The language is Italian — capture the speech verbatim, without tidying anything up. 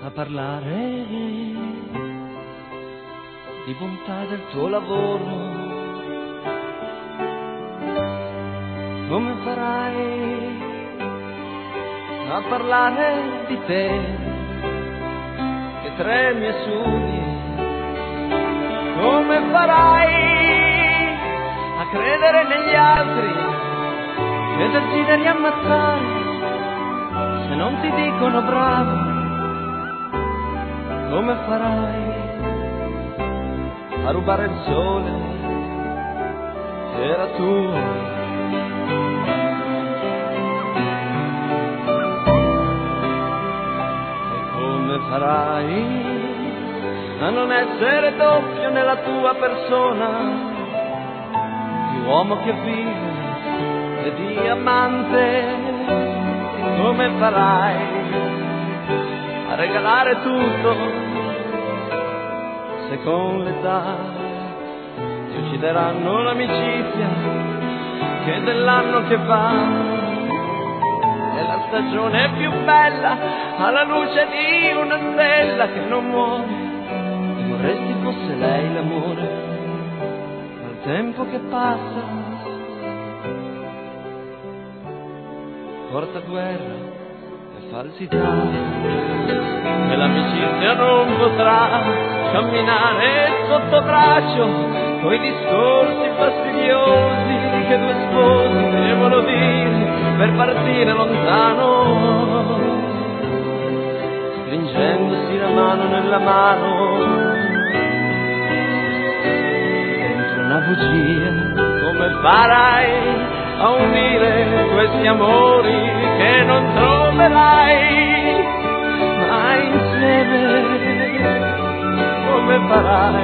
a parlare di bontà del tuo lavoro. Come farai a parlare di te che tremi e sudi? Come farai a credere negli altri e desideri ammazzare se non ti dicono bravo? Come farai a rubare il sole che era tuo? Farai a non essere doppio nella tua persona, di uomo che vive e di amante. Come farai a regalare tutto se con l'età ti uccideranno l'amicizia che dell'anno che va? È la stagione più bella alla luce di una stella che non muore, e vorresti fosse lei l'amore al tempo che passa. Porta guerra e falsità, e l'amicizia non potrà camminare sotto braccio coi discorsi fastidiosi che due sposi devono dire per partire lontano, stringendosi la mano nella mano dentro una bugia. Come farai a unire questi amori che non troverai mai insieme? Come farai